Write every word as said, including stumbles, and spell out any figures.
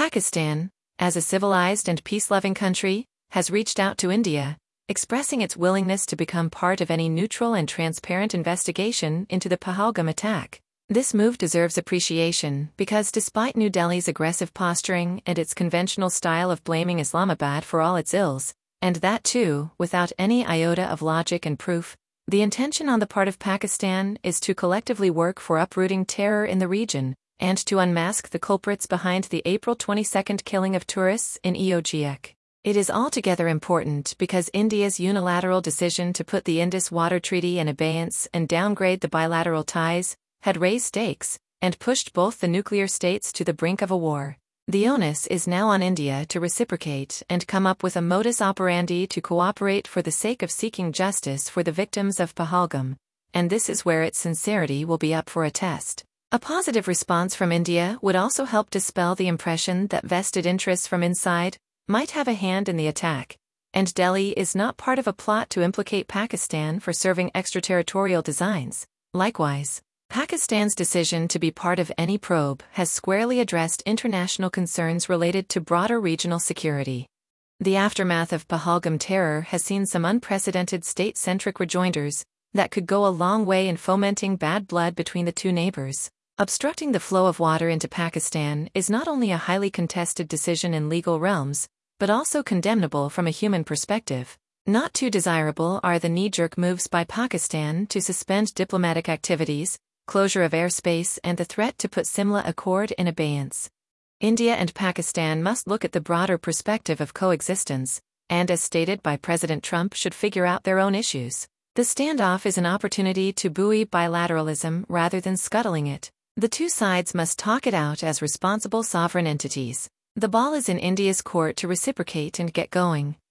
Pakistan, as a civilized and peace-loving country, has reached out to India, expressing its willingness to become part of any neutral and transparent investigation into the Pahalgam attack. This move deserves appreciation because despite New Delhi's aggressive posturing and its conventional style of blaming Islamabad for all its ills, and that too, without any iota of logic and proof, the intention on the part of Pakistan is to collectively work for uprooting terror in the region, and to unmask the culprits behind the April twenty-second killing of tourists in E O G ek. It is altogether important because India's unilateral decision to put the Indus Water Treaty in abeyance and downgrade the bilateral ties had raised stakes and pushed both the nuclear states to the brink of a war. The onus is now on India to reciprocate and come up with a modus operandi to cooperate for the sake of seeking justice for the victims of Pahalgam, and this is where its sincerity will be up for a test. A positive response from India would also help dispel the impression that vested interests from inside might have a hand in the attack, and Delhi is not part of a plot to implicate Pakistan for serving extraterritorial designs. Likewise, Pakistan's decision to be part of any probe has squarely addressed international concerns related to broader regional security. The aftermath of Pahalgam terror has seen some unprecedented state-centric rejoinders that could go a long way in fomenting bad blood between the two neighbors. Obstructing the flow of water into Pakistan is not only a highly contested decision in legal realms, but also condemnable from a human perspective. Not too desirable are the knee-jerk moves by Pakistan to suspend diplomatic activities, closure of airspace, and the threat to put Simla Accord in abeyance. India and Pakistan must look at the broader perspective of coexistence, and as stated by President Trump, should figure out their own issues. The standoff is an opportunity to buoy bilateralism rather than scuttling it. The two sides must talk it out as responsible sovereign entities. The ball is in India's court to reciprocate and get going.